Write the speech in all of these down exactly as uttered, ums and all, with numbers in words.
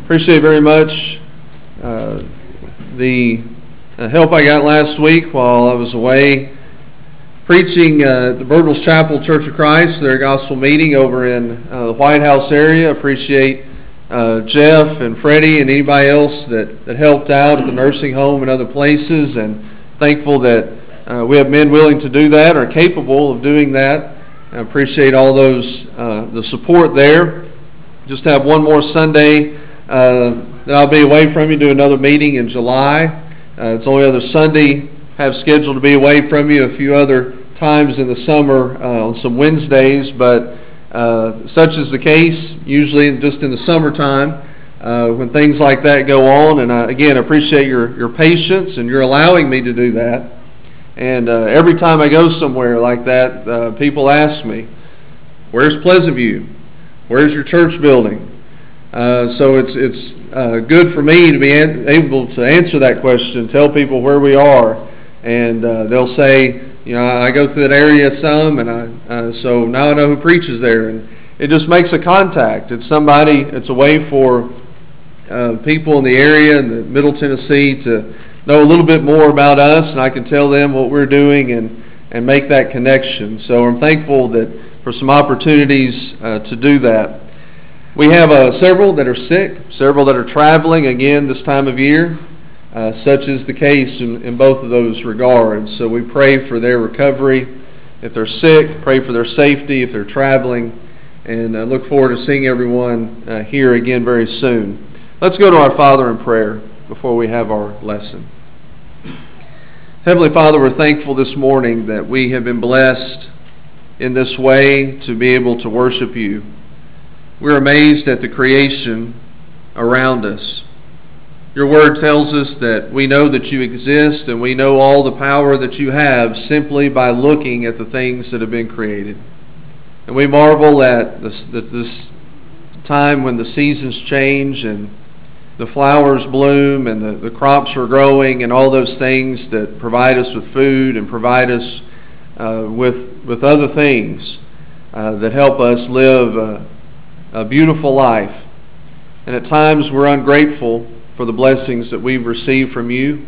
Appreciate very much uh, the uh, help I got last week while I was away preaching uh, at the Birdwells Chapel Church of Christ, their gospel meeting over in uh, the White House area. Appreciate uh, Jeff and Freddie and anybody else that, that helped out at the nursing home and other places, and thankful that uh, we have men willing to do that or capable of doing that. I appreciate all those, uh, the support there. Just have one more Sunday uh, that I'll be away from you, do another meeting in July. Uh, it's the only other Sunday have scheduled to be away from you, a few other times in the summer uh, on some Wednesdays, but uh, such is the case, usually just in the summertime uh, when things like that go on. And I, again, appreciate your, your patience and your allowing me to do that. And uh, every time I go somewhere like that, uh, people ask me, where's Pleasant View? Where's your church building? Uh, so it's it's uh, good for me to be an- able to answer that question, tell people where we are, and uh, they'll say, you know, I go through that area some, and I uh, so now I know who preaches there, and it just makes a contact. It's somebody. It's a way for uh, people in the area in the Middle Tennessee to know a little bit more about us, and I can tell them what we're doing and and make that connection. So I'm thankful that for some opportunities uh, to do that. We have uh, several that are sick, several that are traveling again this time of year. Uh, such is the case in, in both of those regards. So we pray for their recovery. If they're sick, pray for their safety if they're traveling, and uh, look forward to seeing everyone uh, here again very soon. Let's go to our Father in prayer before we have our lesson. Heavenly Father, we're thankful this morning that we have been blessed in this way to be able to worship you. We're amazed at the creation around us. Your word tells us that we know that you exist, and we know all the power that you have simply by looking at the things that have been created. And we marvel at this, this time when the seasons change and the flowers bloom and the, the crops are growing and all those things that provide us with food and provide us uh, with, with other things uh, that help us live a, a beautiful life. And at times we're ungrateful for the blessings that we've received from you,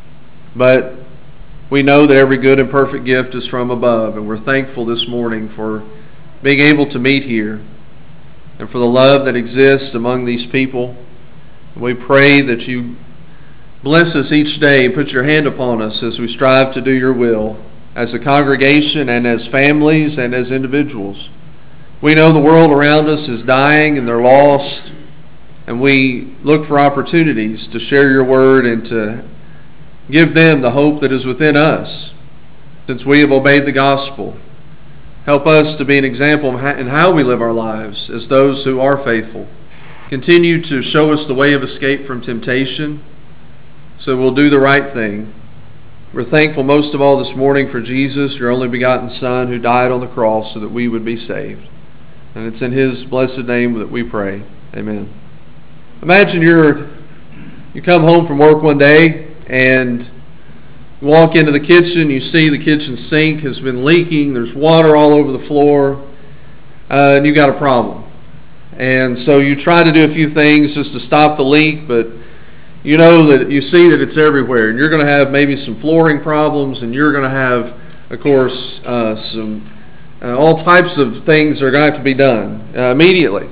but we know that every good and perfect gift is from above, and we're thankful this morning for being able to meet here and for the love that exists among these people. We pray that you bless us each day and put your hand upon us as we strive to do your will as a congregation and as families and as individuals. We know the world around us is dying and they're lost, and we look for opportunities to share your word and to give them the hope that is within us since we have obeyed the gospel. Help us to be an example in how we live our lives as those who are faithful. Continue to show us the way of escape from temptation so we'll do the right thing. We're thankful most of all this morning for Jesus, your only begotten Son, who died on the cross so that we would be saved. And it's in his blessed name that we pray. Amen. Imagine you're you come home from work one day and you walk into the kitchen, you see the kitchen sink has been leaking, there's water all over the floor, uh, and you got a problem. And so you try to do a few things just to stop the leak, but you know that you see that it's everywhere, and you're going to have maybe some flooring problems, and you're going to have, of course, uh, some uh, all types of things are going to have to be done uh, immediately.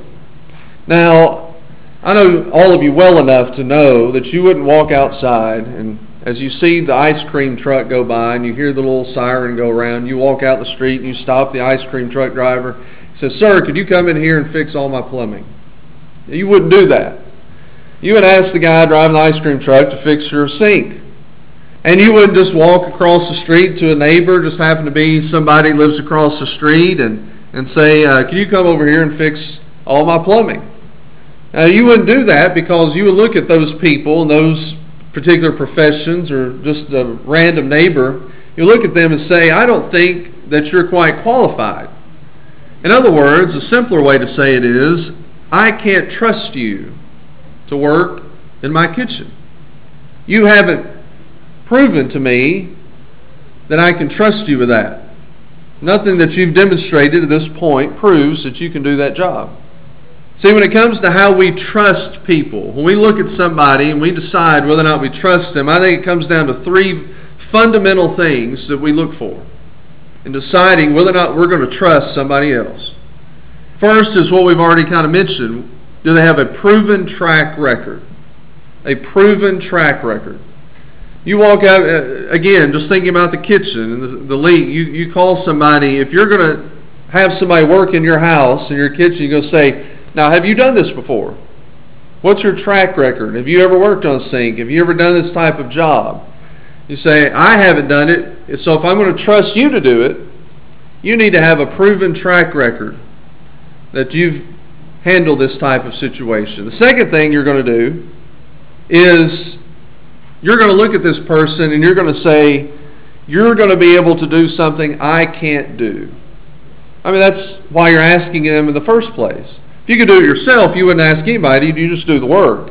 Now, I know all of you well enough to know that you wouldn't walk outside, and as you see the ice cream truck go by and you hear the little siren go around, you walk out the street and you stop the ice cream truck driver. He says, "Sir, could you come in here and fix all my plumbing?" You wouldn't do that. You would ask the guy driving the ice cream truck to fix your sink. And you wouldn't just walk across the street to a neighbor, just happen to be somebody who lives across the street, and, and say, uh, "Can you come over here and fix all my plumbing?" Uh, you wouldn't do that because you would look at those people and those particular professions or just a random neighbor. You look at them and say, "I don't think that you're quite qualified." In other words, a simpler way to say it is, I can't trust you to work in my kitchen. You haven't proven to me that I can trust you with that. Nothing that you've demonstrated at this point proves that you can do that job. See, when it comes to how we trust people, when we look at somebody and we decide whether or not we trust them, I think it comes down to three fundamental things that we look for in deciding whether or not we're going to trust somebody else. First is what we've already kind of mentioned. Do they have a proven track record? A proven track record. You walk out, uh, again, just thinking about the kitchen and the, the leak, you, you call somebody, if you're going to have somebody work in your house, in your kitchen, you're going to say, now, have you done this before? What's your track record? Have you ever worked on a sink? Have you ever done this type of job? You say, I haven't done it, so if I'm going to trust you to do it, you need to have a proven track record that you've handled this type of situation. The second thing you're going to do is you're going to look at this person and you're going to say, you're going to be able to do something I can't do. I mean, that's why you're asking them in the first place. If you could do it yourself, you wouldn't ask anybody, you just do the work.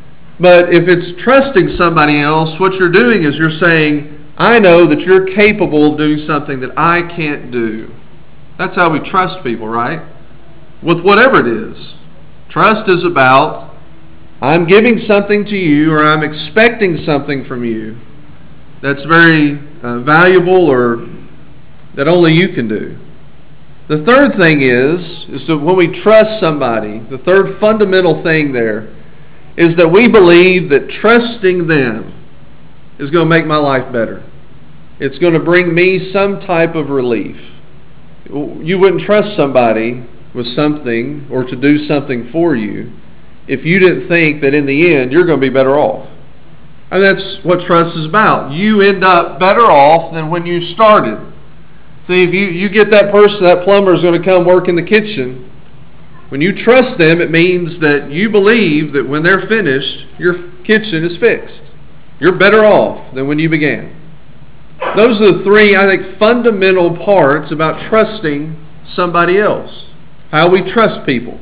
But if it's trusting somebody else, what you're doing is you're saying, I know that you're capable of doing something that I can't do. That's how we trust people, right? With whatever it is. Trust is about, I'm giving something to you or I'm expecting something from you that's very uh, valuable or that only you can do. The third thing is, is that when we trust somebody, the third fundamental thing there is that we believe that trusting them is going to make my life better. It's going to bring me some type of relief. You wouldn't trust somebody with something or to do something for you if you didn't think that in the end you're going to be better off. And that's what trust is about. You end up better off than when you started. See, if you, you get that person, that plumber is going to come work in the kitchen, when you trust them, it means that you believe that when they're finished, your kitchen is fixed. You're better off than when you began. Those are the three, I think, fundamental parts about trusting somebody else. How we trust people.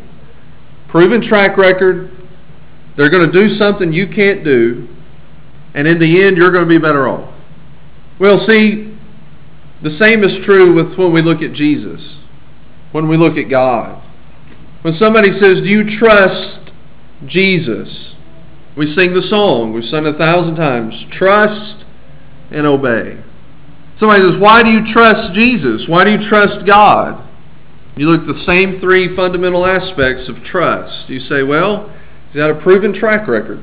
Proven track record. They're going to do something you can't do. And in the end, you're going to be better off. Well, see, the same is true with when we look at Jesus. When we look at God. When somebody says, do you trust Jesus? We sing the song. We've sung it a thousand times. Trust and obey. Somebody says, why do you trust Jesus? Why do you trust God? You look at the same three fundamental aspects of trust. You say, well, he's got a proven track record.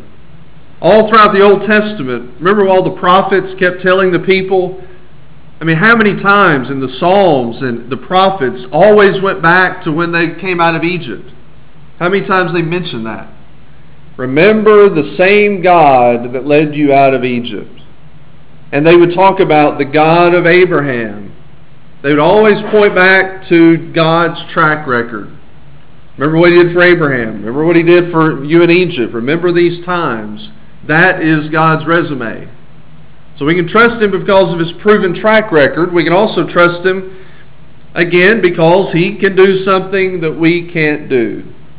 All throughout the Old Testament, remember all the prophets kept telling the people, I mean, how many times in the Psalms and the prophets always went back to when they came out of Egypt? How many times they mentioned that? Remember the same God that led you out of Egypt. And they would talk about the God of Abraham. They would always point back to God's track record. Remember what he did for Abraham. Remember what he did for you in Egypt. Remember these times. That is God's resume. So we can trust him because of his proven track record. We can also trust him, again, because he can do something that we can't do.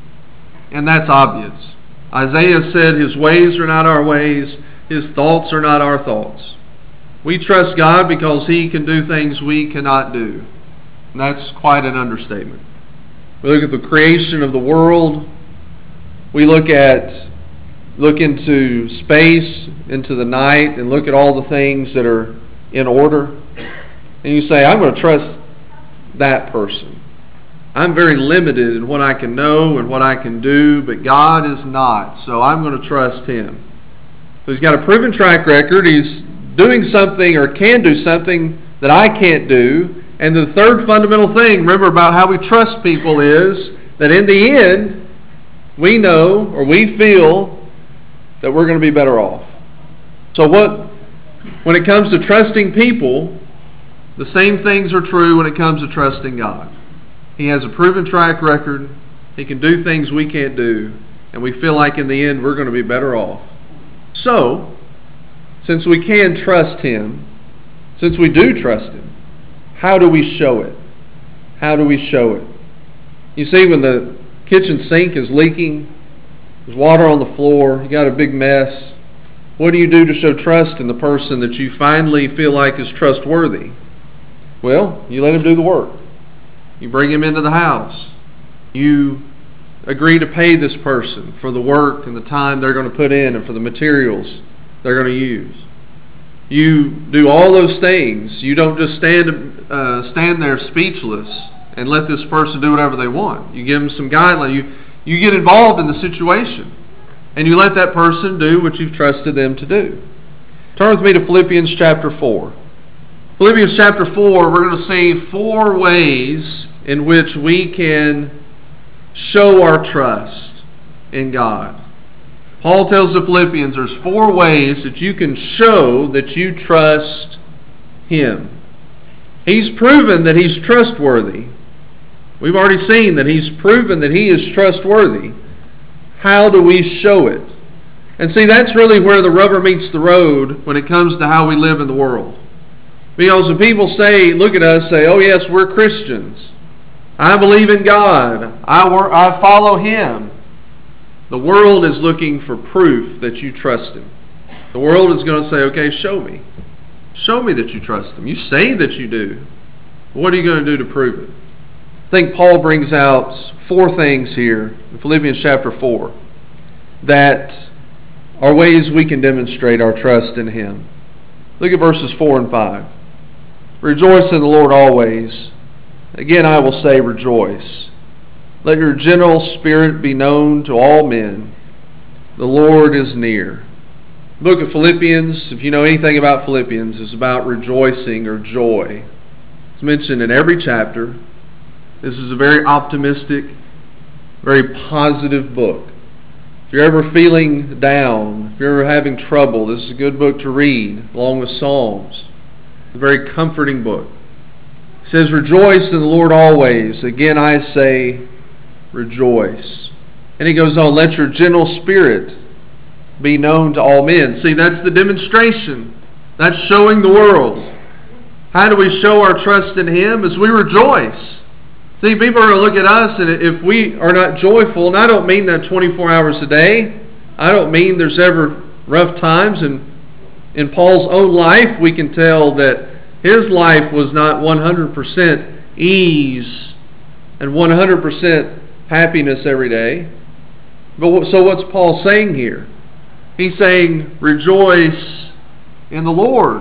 And that's obvious. Isaiah said his ways are not our ways, his thoughts are not our thoughts. We trust God because he can do things we cannot do. And that's quite an understatement. We look at the creation of the world. We look at Look into space, into the night, and look at all the things that are in order. And you say, I'm going to trust that person. I'm very limited in what I can know and what I can do, but God is not. So I'm going to trust him. So he's got a proven track record. He's doing something or can do something that I can't do. And the third fundamental thing, remember about how we trust people, is that in the end, we know or we feel that we're going to be better off. So what, when it comes to trusting people, the same things are true when it comes to trusting God. He has a proven track record. He can do things we can't do. And we feel like in the end we're going to be better off. So, since we can trust him, since we do trust him, how do we show it? How do we show it? You see, when the kitchen sink is leaking, there's water on the floor, you got a big mess. What do you do to show trust in the person that you finally feel like is trustworthy? Well, you let him do the work. You bring him into the house. You agree to pay this person for the work and the time they're going to put in and for the materials they're going to use. You do all those things. You don't just stand uh, stand there speechless and let this person do whatever they want. You give them some guidelines. You, you get involved in the situation, and you let that person do what you've trusted them to do. Turn with me to Philippians chapter four. Philippians chapter four, we're going to see four ways in which we can show our trust in God. Paul tells the Philippians there's four ways that you can show that you trust Him. He's proven that He's trustworthy. We've already seen that He's proven that He is trustworthy. How do we show it? And see, that's really where the rubber meets the road when it comes to how we live in the world. Because when people say, look at us, say, oh yes, we're Christians. I believe in God. I, work, I follow Him. The world is looking for proof that you trust Him. The world is going to say, okay, show me. Show me that you trust Him. You say that you do. What are you going to do to prove it? I think Paul brings out four things here in Philippians chapter four that are ways we can demonstrate our trust in Him. Look at verses four and five. Rejoice in the Lord always. Again, I will say rejoice. Let your gentle spirit be known to all men. The Lord is near. The book of Philippians, if you know anything about Philippians, is about rejoicing or joy. It's mentioned in every chapter. This is a very optimistic, very positive book. If you're ever feeling down, if you're ever having trouble, this is a good book to read, along with Psalms. A very comforting book. It says, rejoice in the Lord always. Again, I say, rejoice. And he goes on, let your gentle spirit be known to all men. See, that's the demonstration. That's showing the world. How do we show our trust in Him? As we rejoice. See, people are going to look at us, and if we are not joyful, and I don't mean that twenty-four hours a day. I don't mean there's ever rough times. And in Paul's own life, we can tell that his life was not one hundred percent ease and one hundred percent happiness every day. But so what's Paul saying here? He's saying, rejoice in the Lord.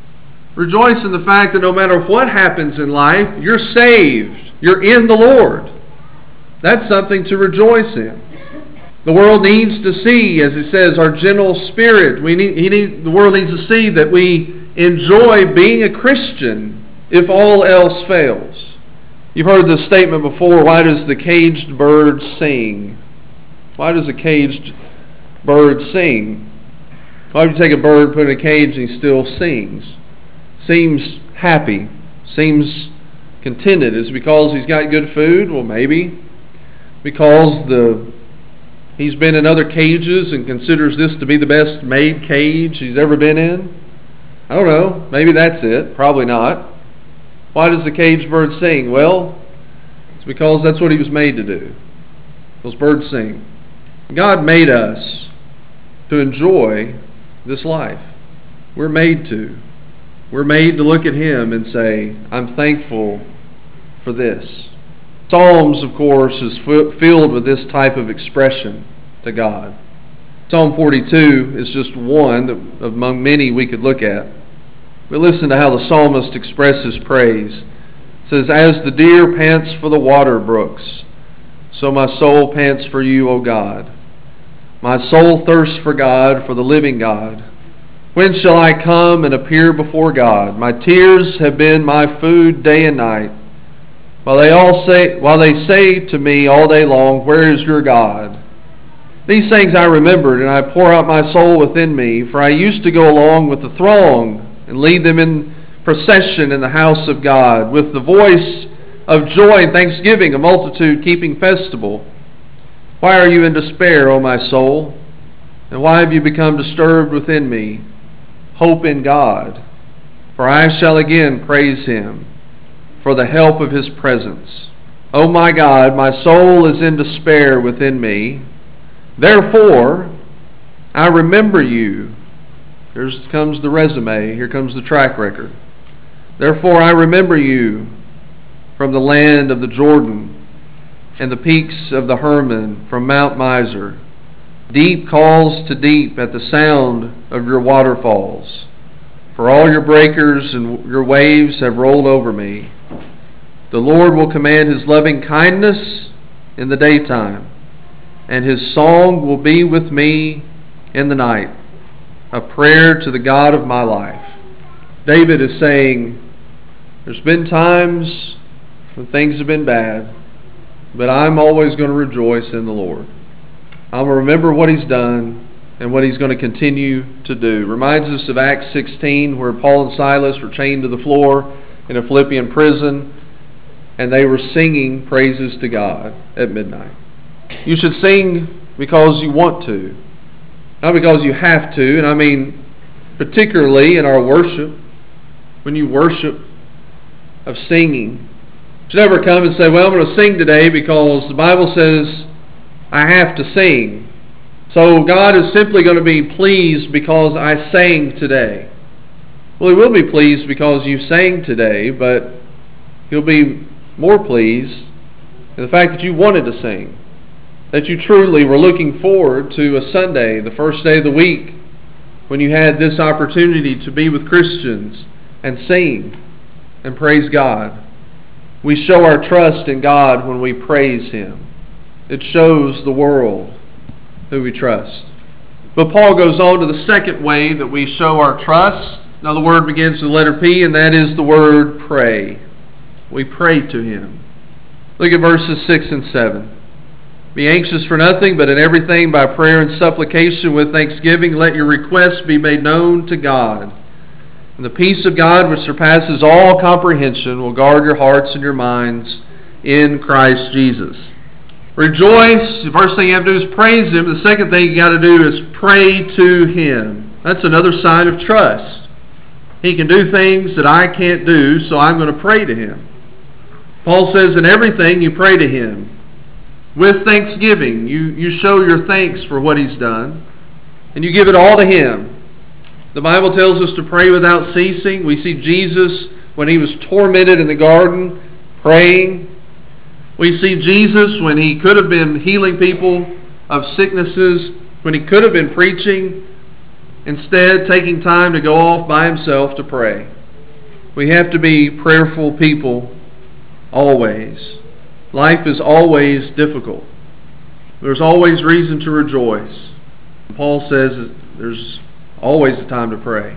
Rejoice in the fact that no matter what happens in life, you're saved. You're in the Lord. That's something to rejoice in. The world needs to see, as he says, our gentle spirit. We need, he need, the world needs to see that we enjoy being a Christian if all else fails. You've heard this statement before, why does the caged bird sing? Why does a caged bird sing? Why would you take a bird, put it in a cage, and he still sings? Seems happy. Seems contented. Is it because he's got good food? Well, maybe. Because the he's been in other cages and considers this to be the best made cage he's ever been in? I don't know. Maybe that's it. Probably not. Why does the caged bird sing? Well, it's because that's what he was made to do. Those birds sing. God made us to enjoy this life. We're made to. We're made to look at Him and say, I'm thankful for this. Psalms, of course, is filled with this type of expression to God. Psalm forty-two is just one among many we could look at. But listen to how the psalmist expresses praise. It says, as the deer pants for the water brooks, so my soul pants for you, O God. My soul thirsts for God, for the living God. When shall I come and appear before God? My tears have been my food day and night. While they all say, while they say to me all day long, where is your God? These things I remembered, and I pour out my soul within me, for I used to go along with the throng and lead them in procession in the house of God, with the voice of joy and thanksgiving, a multitude keeping festival. Why are you in despair, O my soul? And why have you become disturbed within me? Hope in God, for I shall again praise Him for the help of His presence. O my God, my soul is in despair within me. Therefore, I remember you. Here comes the resume. Here comes the track record. Therefore, I remember you from the land of the Jordan, and the peaks of the Hermon from Mount Mizar. Deep calls to deep at the sound of your waterfalls. For all your breakers and your waves have rolled over me. The Lord will command his loving kindness in the daytime, and his song will be with me in the night, a prayer to the God of my life. David is saying, there's been times when things have been bad, but I'm always going to rejoice in the Lord. I'm going to remember what he's done and what he's going to continue to do. Reminds us of Acts sixteen, where Paul and Silas were chained to the floor in a Philippian prison, and they were singing praises to God at midnight. You should sing because you want to, not because you have to. And I mean, particularly in our worship, when you worship, of singing. You should never come and say, well, I'm going to sing today because the Bible says I have to sing. So God is simply going to be pleased because I sang today. Well, he will be pleased because you sang today, but he'll be more pleased in the fact that you wanted to sing, that you truly were looking forward to a Sunday, the first day of the week, when you had this opportunity to be with Christians and sing and praise God. We show our trust in God when we praise him. It shows the world who we trust. But Paul goes on to the second way that we show our trust. Now the word begins with the letter P, and that is the word pray. We pray to him. Look at verses six and seven. Be anxious for nothing, but in everything by prayer and supplication with thanksgiving let your requests be made known to God. And the peace of God, which surpasses all comprehension, will guard your hearts and your minds in Christ Jesus. Rejoice. The first thing you have to do is praise him. The second thing you got to do is pray to him. That's another sign of trust. He can do things that I can't do, so I'm going to pray to him. Paul says in everything you pray to him. With thanksgiving, you, you show your thanks for what he's done, and you give it all to him. The Bible tells us to pray without ceasing. We see Jesus, when he was tormented in the garden, praying. We see Jesus when he could have been healing people of sicknesses, when he could have been preaching, instead taking time to go off by himself to pray. We have to be prayerful people always. Life is always difficult. There's always reason to rejoice. Paul says there's always the time to pray.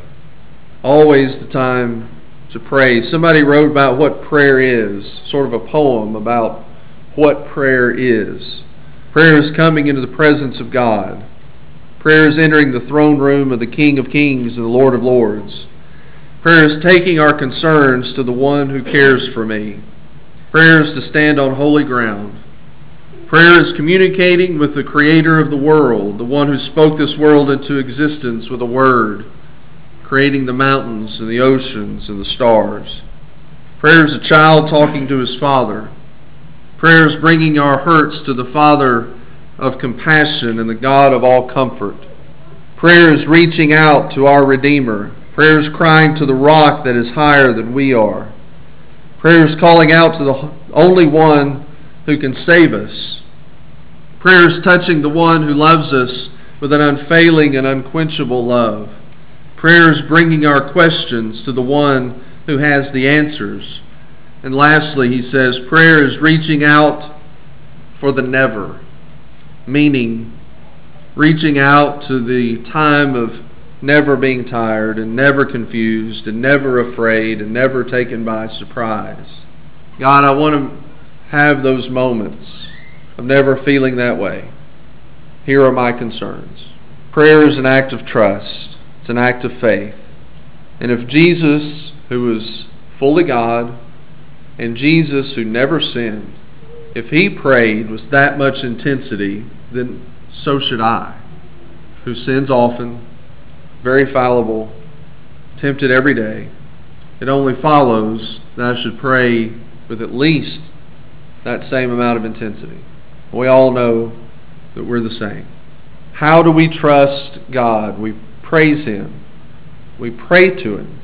Always the time to pray. Somebody wrote about what prayer is, sort of a poem about what prayer is. Prayer is coming into the presence of God. Prayer is entering the throne room of the King of Kings and the Lord of Lords. Prayer is taking our concerns to the one who cares for me. Prayer is to stand on holy ground. Prayer is communicating with the Creator of the world, the one who spoke this world into existence with a word, creating the mountains and the oceans and the stars. Prayer is a child talking to his father. Prayer is bringing our hurts to the Father of compassion and the God of all comfort. Prayer is reaching out to our Redeemer. Prayer is crying to the rock that is higher than we are. Prayer is calling out to the only one who can save us. Prayer is touching the one who loves us with an unfailing and unquenchable love. Prayer is bringing our questions to the one who has the answers. And lastly, he says, prayer is reaching out for the never, meaning reaching out to the time of never being tired and never confused and never afraid and never taken by surprise. God, I want to have those moments of never feeling that way. Here are my concerns. Prayer is an act of trust. It's an act of faith. And if Jesus, who was fully God, and Jesus, who never sinned, if he prayed with that much intensity, then so should I, who sins often, very fallible, tempted every day. It only follows that I should pray with at least that same amount of intensity. We all know that we're the same. How do we trust God? We praise him. We pray to him.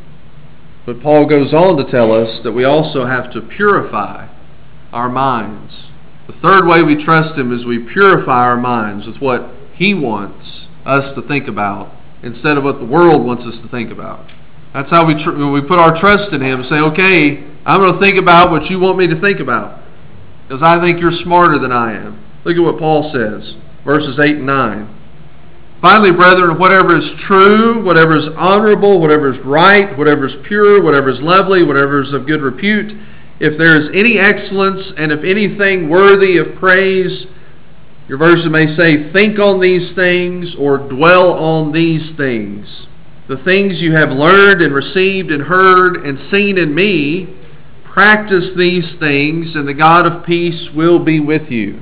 But Paul goes on to tell us that we also have to purify our minds. The third way we trust Him is we purify our minds with what He wants us to think about instead of what the world wants us to think about. That's how we tr- when we put our trust in Him, say, okay, I'm going to think about what you want me to think about because I think you're smarter than I am. Look at what Paul says, verses eight and nine. Finally, brethren, whatever is true, whatever is honorable, whatever is right, whatever is pure, whatever is lovely, whatever is of good repute, if there is any excellence and if anything worthy of praise, your version may say, think on these things or dwell on these things. The things you have learned and received and heard and seen in me, practice these things, and the God of peace will be with you.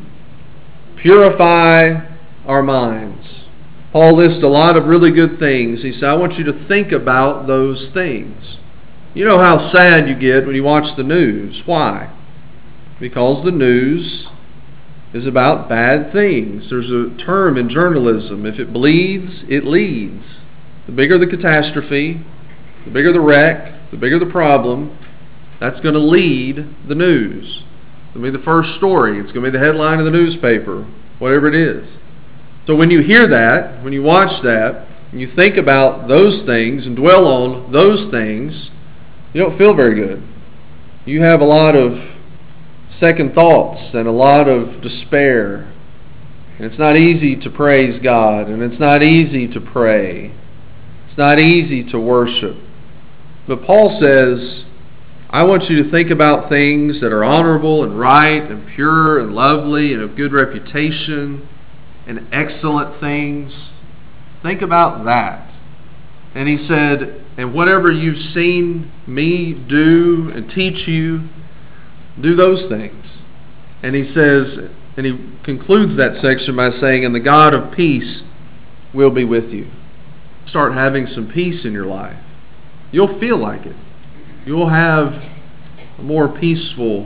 Purify our minds. Paul lists a lot of really good things. He said, I want you to think about those things. You know how sad you get when you watch the news. Why? Because the news is about bad things. There's a term in journalism, if it bleeds, it leads. The bigger the catastrophe, the bigger the wreck, the bigger the problem, that's going to lead the news. It's going to be the first story. It's going to be the headline of the newspaper, whatever it is. So when you hear that, when you watch that, and you think about those things and dwell on those things, you don't feel very good. You have a lot of second thoughts and a lot of despair. And it's not easy to praise God, and it's not easy to pray. It's not easy to worship. But Paul says, I want you to think about things that are honorable and right and pure and lovely and of good reputation and excellent things. Think about that. And he said, and whatever you've seen me do and teach you, do those things. And he says, and he concludes that section by saying, and the God of peace will be with you. Start having some peace in your life. You'll feel like it. You'll have a more peaceful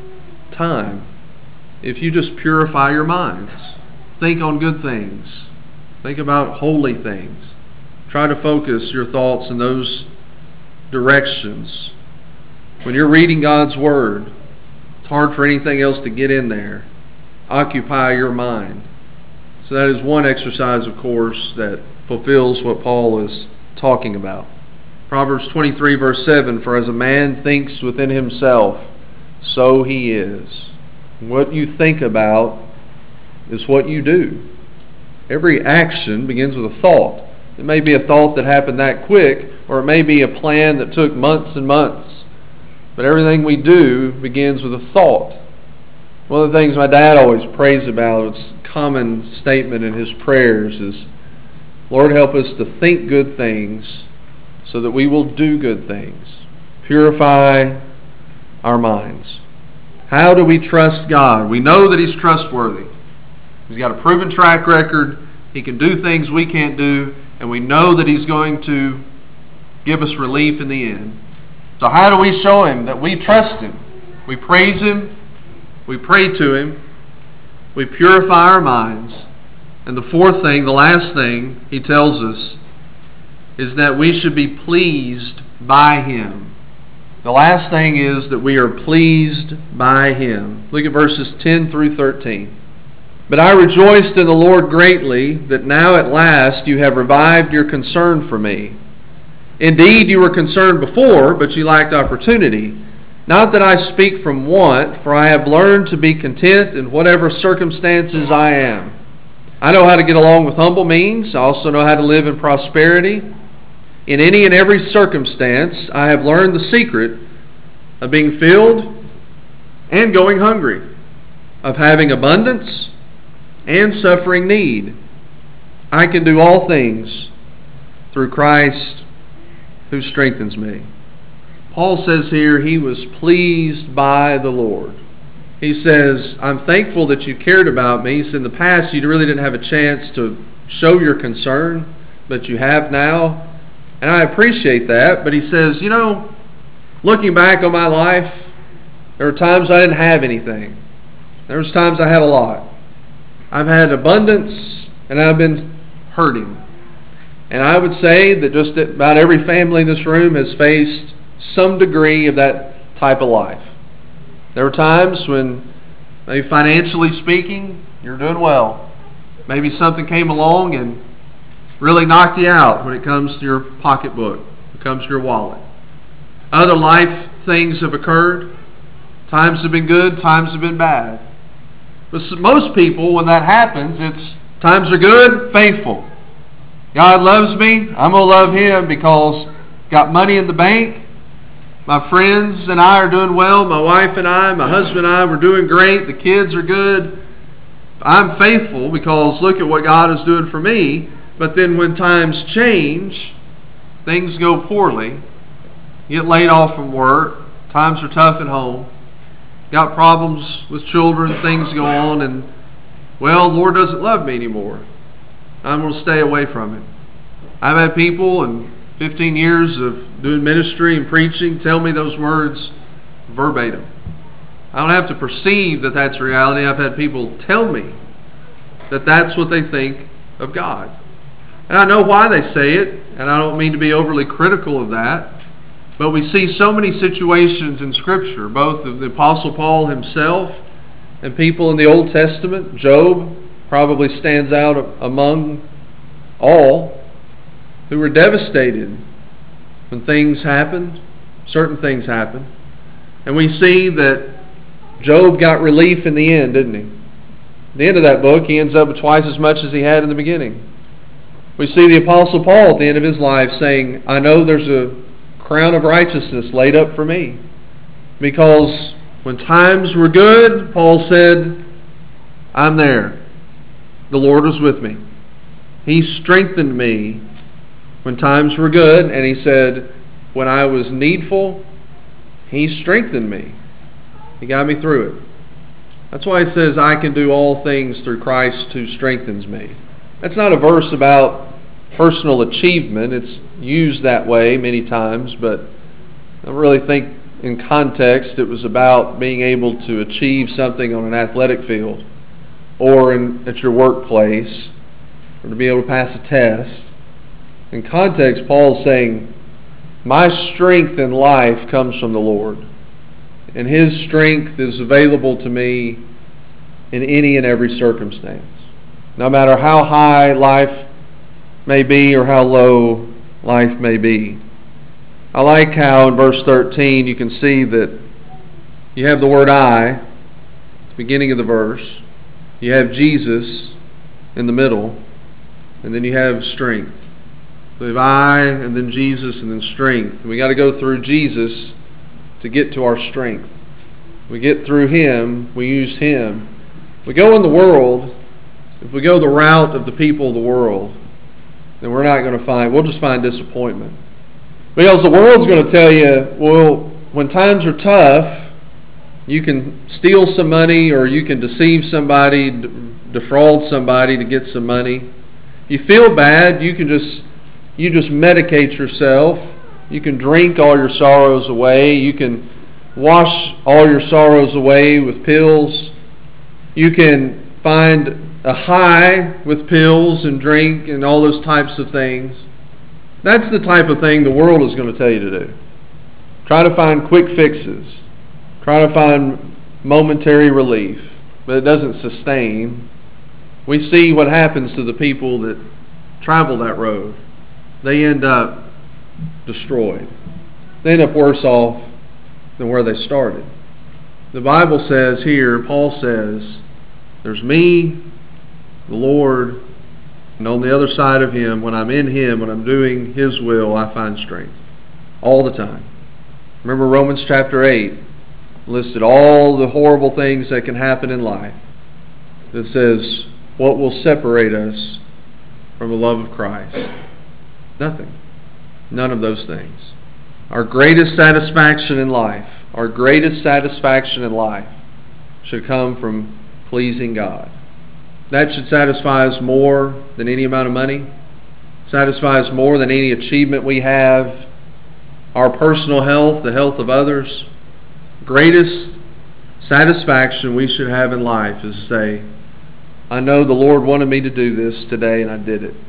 time if you just purify your minds. Think on good things. Think about holy things. Try to focus your thoughts in those directions. When you're reading God's Word, it's hard for anything else to get in there. Occupy your mind. So that is one exercise, of course, that fulfills what Paul is talking about. Proverbs twenty-three, verse seven, for as a man thinks within himself, so he is. What you think about is what you do. Every action begins with a thought. It may be a thought that happened that quick, or it may be a plan that took months and months. But everything we do begins with a thought. One of the things my dad always prays about, it's a common statement in his prayers, is, Lord, help us to think good things so that we will do good things. Purify our minds. How do we trust God? We know that He's trustworthy. He's got a proven track record. He can do things we can't do. And we know that He's going to give us relief in the end. So how do we show Him that we trust Him? We praise Him. We pray to Him. We purify our minds. And the fourth thing, the last thing He tells us, is that we should be pleased by Him. The last thing is that we are pleased by Him. Look at verses ten through thirteen. But I rejoiced in the Lord greatly that now at last you have revived your concern for me. Indeed, you were concerned before, but you lacked opportunity. Not that I speak from want, for I have learned to be content in whatever circumstances I am. I know how to get along with humble means. I also know how to live in prosperity. In any and every circumstance, I have learned the secret of being filled and going hungry, of having abundance and suffering need. I can do all things through Christ who strengthens me. Paul says here he was pleased by the Lord. He says, I'm thankful that you cared about me. He said in the past you really didn't have a chance to show your concern, but you have now. And I appreciate that. But he says, you know, looking back on my life, there were times I didn't have anything. There was times I had a lot. I've had abundance and I've been hurting. And I would say that just about every family in this room has faced some degree of that type of life. There were times when Maybe financially speaking, you're doing well. Maybe something came along and really knocked you out when it comes to your pocketbook, when it comes to your wallet. Other life things have occurred. Times have been good, times have been bad. But most people, when that happens, it's times are good, faithful. God loves me, I'm going to love Him because got money in the bank. My friends and I are doing well. My wife and I, my husband and I, we're doing great. The kids are good. I'm faithful because look at what God is doing for me. But then when times change, things go poorly. You get laid off from work. Times are tough at home. Got problems with children. Things go on. And, well, the Lord doesn't love me anymore. I'm going to stay away from Him. I've had people in fifteen years of doing ministry and preaching tell me those words verbatim. I don't have to perceive that that's reality. I've had people tell me that that's what they think of God. And I know why they say it, and I don't mean to be overly critical of that, but we see so many situations in Scripture, both of the Apostle Paul himself and people in the Old Testament. Job probably stands out among all, who were devastated when things happened, certain things happened. And we see that Job got relief in the end, didn't he? At the end of that book, he ends up with twice as much as he had in the beginning. We see the Apostle Paul at the end of his life saying, I know there's a crown of righteousness laid up for me. Because when times were good, Paul said, I'm there. The Lord was with me. He strengthened me when times were good, and he said, when I was needful, He strengthened me. He got me through it. That's why he says, I can do all things through Christ who strengthens me. That's not a verse about personal achievement. It's used that way many times, but I really think in context it was about being able to achieve something on an athletic field or in, at your workplace, or to be able to pass a test. In context, Paul's saying, my strength in life comes from the Lord. And His strength is available to me in any and every circumstance. No matter how high life may be or how low life may be. I like how in verse thirteen you can see that you have the word I at the beginning of the verse. You have Jesus in the middle. And then you have strength. We have I, and then Jesus, and then strength. We got to go through Jesus to get to our strength. We get through Him, we use Him. We go in the world, if we go the route of the people of the world, then we're not going to find, we'll just find disappointment. Because the world's going to tell you, well, when times are tough, you can steal some money or you can deceive somebody, defraud somebody to get some money. You feel bad, you can just You just medicate yourself. You can drink all your sorrows away. You can wash all your sorrows away with pills. You can find a high with pills and drink and all those types of things. That's the type of thing the world is going to tell you to do. Try to find quick fixes. Try to find momentary relief. But it doesn't sustain. We see what happens to the people that travel that road. They end up destroyed. They end up worse off than where they started. The Bible says here, Paul says, there's me, the Lord, and on the other side of Him, when I'm in Him, when I'm doing His will, I find strength. All the time. Remember Romans chapter eight listed all the horrible things that can happen in life. It says, what will separate us from the love of Christ? Nothing. None of those things. Our greatest satisfaction in life, our greatest satisfaction in life should come from pleasing God. That should satisfy us more than any amount of money, satisfy us more than any achievement we have, our personal health, the health of others. Greatest satisfaction we should have in life is to say, I know the Lord wanted me to do this today and I did it.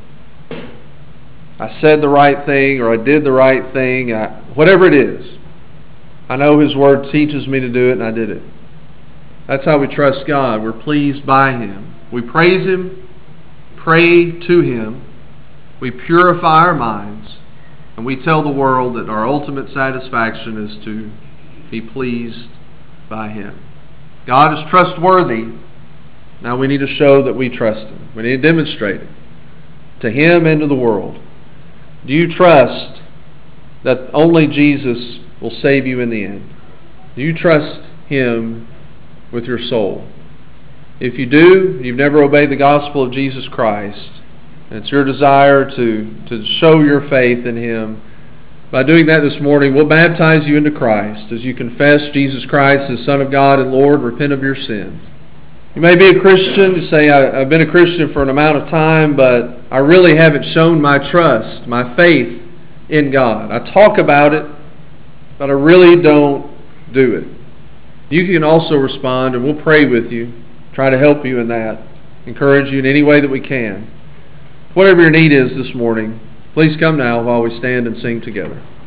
I said the right thing or I did the right thing, I, whatever it is. I know His Word teaches me to do it and I did it. That's how we trust God. We're pleased by Him. We praise Him, pray to Him, we purify our minds, and we tell the world that our ultimate satisfaction is to be pleased by Him. God is trustworthy. Now we need to show that we trust Him. We need to demonstrate it to Him and to the world. Do you trust that only Jesus will save you in the end? Do you trust Him with your soul? If you do, you've never obeyed the gospel of Jesus Christ, and it's your desire to, to show your faith in Him. By doing that this morning, we'll baptize you into Christ as you confess Jesus Christ as Son of God and Lord, repent of your sins. You may be a Christian, you say, I've been a Christian for an amount of time, but I really haven't shown my trust, my faith in God. I talk about it, but I really don't do it. You can also respond, and we'll pray with you, try to help you in that, encourage you in any way that we can. Whatever your need is this morning, please come now while we stand and sing together.